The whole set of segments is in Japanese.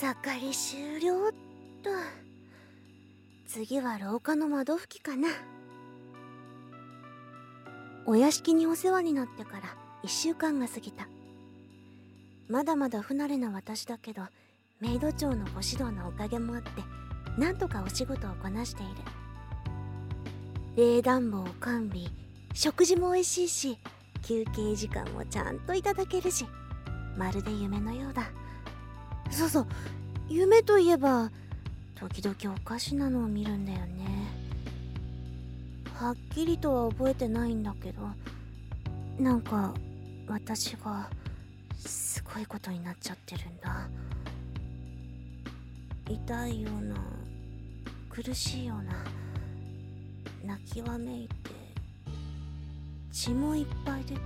草刈り終了っと。次は廊下の窓拭きかな。お屋敷にお世話になってから1週間が過ぎた。まだまだ不慣れな私だけど、メイド長のご指導のおかげもあってなんとかお仕事をこなしている。冷暖房完備、食事も美味しいし、休憩時間もちゃんといただけるし、まるで夢のようだ。そうそう、夢といえば時々おかしなのを見るんだよね。はっきりとは覚えてないんだけど、なんか私がすごいことになっちゃってるんだ。痛いような、苦しいような、泣きわめいて血もいっぱい出てて、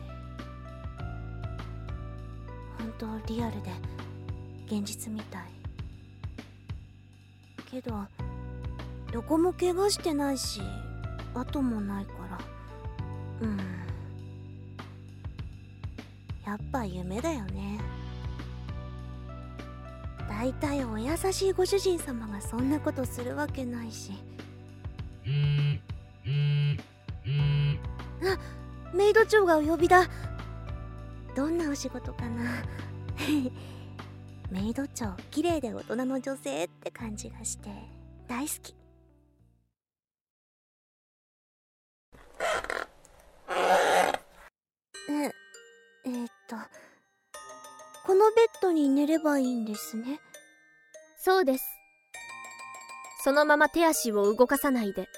本当リアルで現実みたいけど、どこも怪我してないし跡もないから、やっぱ夢だよね。だいたいお優しいご主人様がそんなことするわけないし。あ、メイド長がお呼びだ。どんなお仕事かな。メイド長、綺麗で大人の女性って感じがして大好き。このベッドに寝ればいいんですね。 そうです。そのまま手足を動かさないで。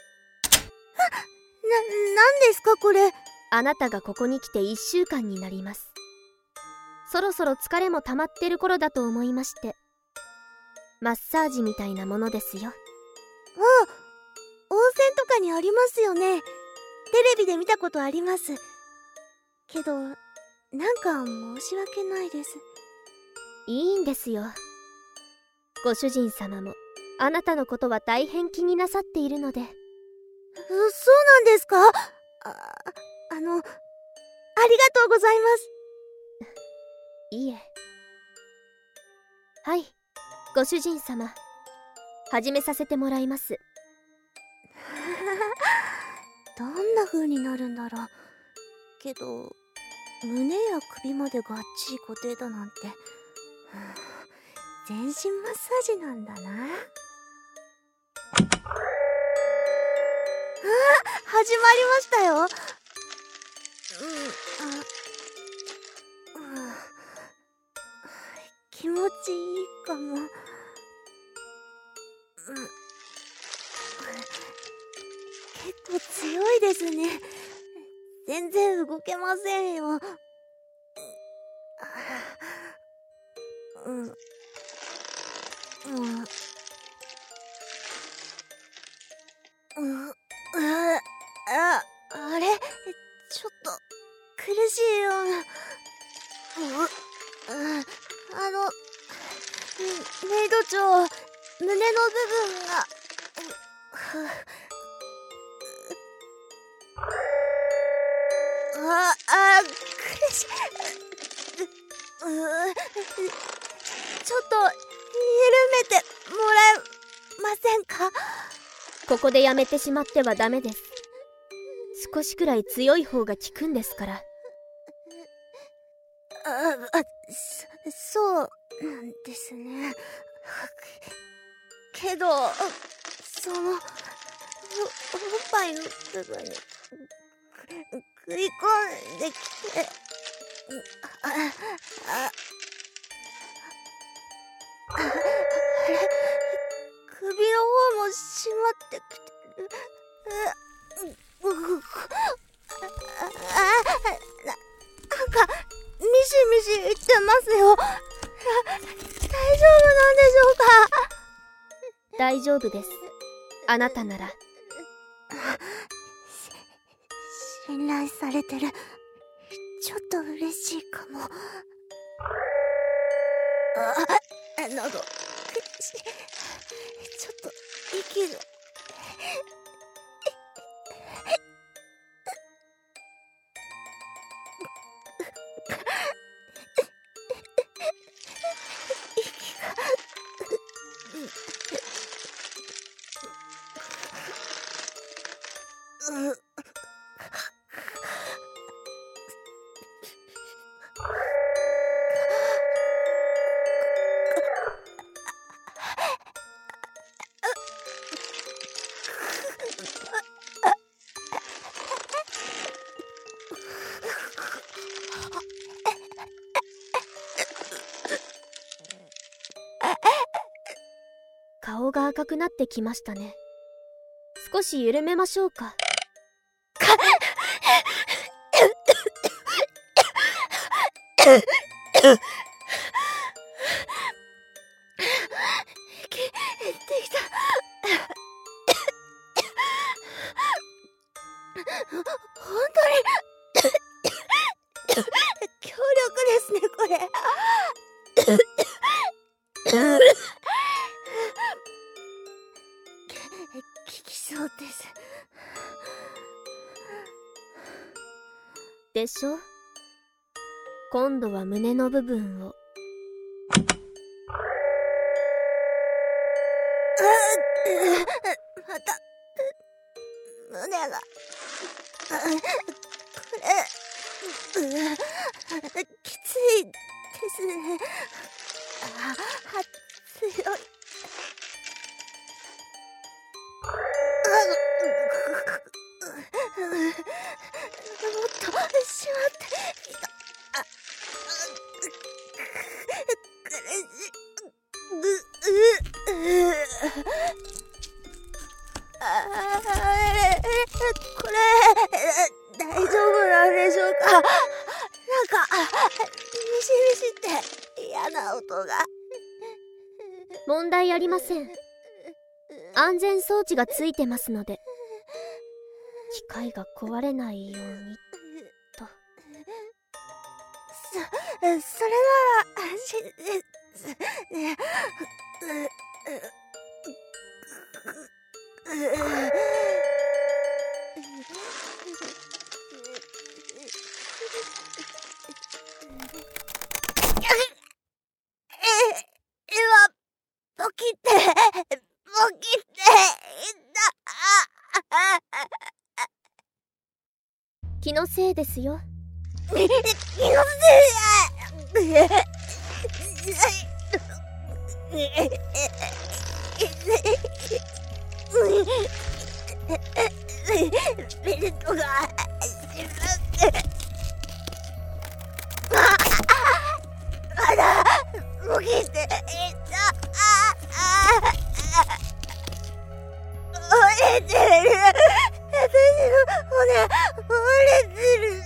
なんですかこれ。 あなたがここに来て1週間になります。そろそろ疲れも溜まってる頃だと思いまして。マッサージみたいなものですよ。 あ、温泉とかにありますよね。テレビで見たことあります。けど、なんか申し訳ないです。 いいんですよ。ご主人様もあなたのことは大変気になさっているので。 そうなんですか？ありがとうございます。 いえ。はい、ご主人様、始めさせてもらいます。 どんな風になるんだろう。けど胸や首までがっちり固定だなんて、全身マッサージなんだな。始まりましたよ。気持ちいいかも。結構強いですね。全然動けませんよ。あれ、ちょっと苦しいような。メイド長、胸の部分が。苦しい。ちょっと緩めてもらえませんか？ ここでやめてしまってはダメです。少しくらい強い方が効くんですから。 そうなんですね。けど、そのおっぱいの部分に食い込んできて、あれ、首の方も締まってきてる。なんかミシミシ言ってますよ。大丈夫なんでしょうか？ 大丈夫です。あなたなら。 信頼されてる。ちょっと嬉しいかも。喉、ちょっと息が。息が顔が赤くなってきましたね。少し緩めましょうか。 できた。本当に強力ですね、これ。効きそうです。 でしょ？今度は胸の部分を。 また胸がこれきついですね。強い。もっとしまっていた。これ大丈夫なんでしょうか。なんかミシミシって嫌な音が。 問題ありません。安全装置がついてますので、機械が壊れないようにと。 それなら安心ですね。今ポキって気のせいですよ。 気のせいや。ベルトがまだボキっていた。折れてる。私の骨折れてる。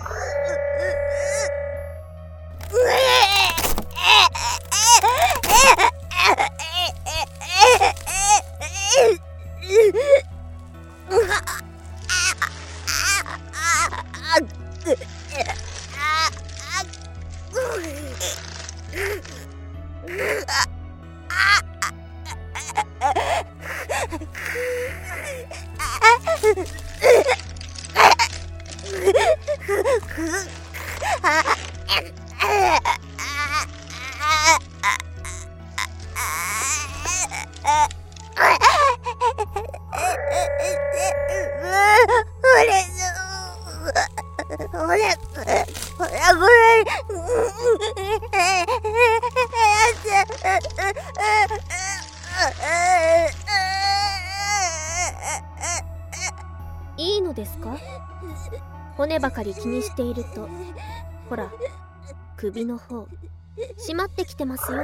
いいのですか？骨ばかり気にしていると、ほら、首の方締まってきてますよ。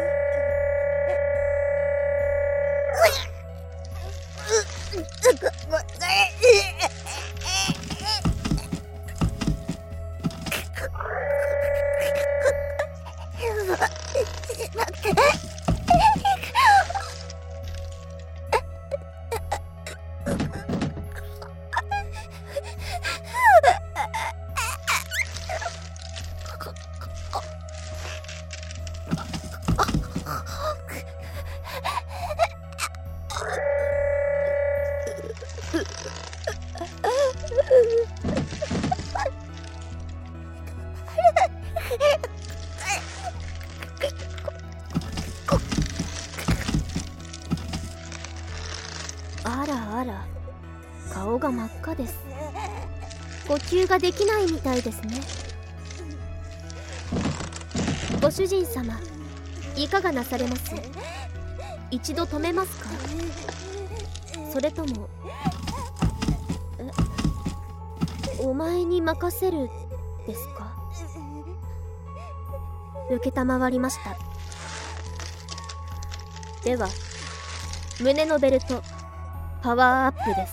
あらあら、顔が真っ赤です。呼吸ができないみたいですね。ご主人様、いかがなされます？一度止めますか？それともお前に任せるですか？承りました。では胸のベルトパワーアップです。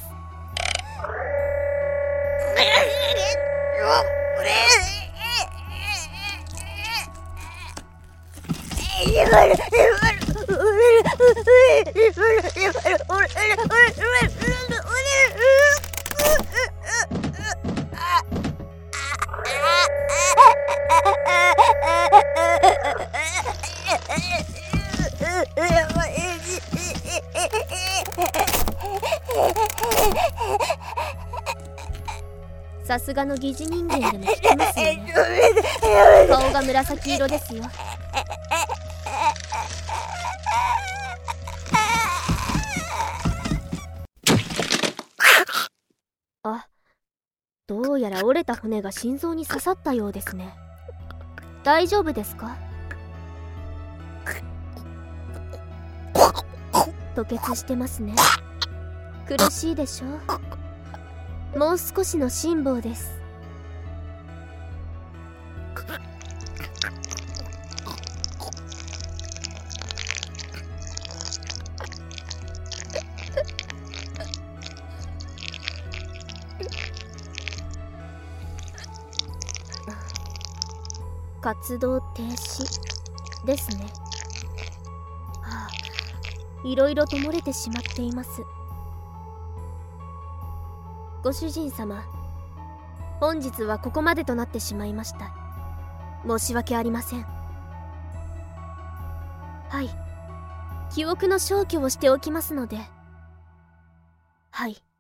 さすがの疑似人間でも聞きますよね。顔が紫色ですよ。あ、どうやら折れた骨が心臓に刺さったようですね。大丈夫ですか？吐血してますね。苦しいでしょう。もう少しの辛抱です。活動停止ですね。いろいろと漏れてしまっています。ご主人様、本日はここまでとなってしまいました。申し訳ありません。はい、記憶の消去をしておきますので。はい。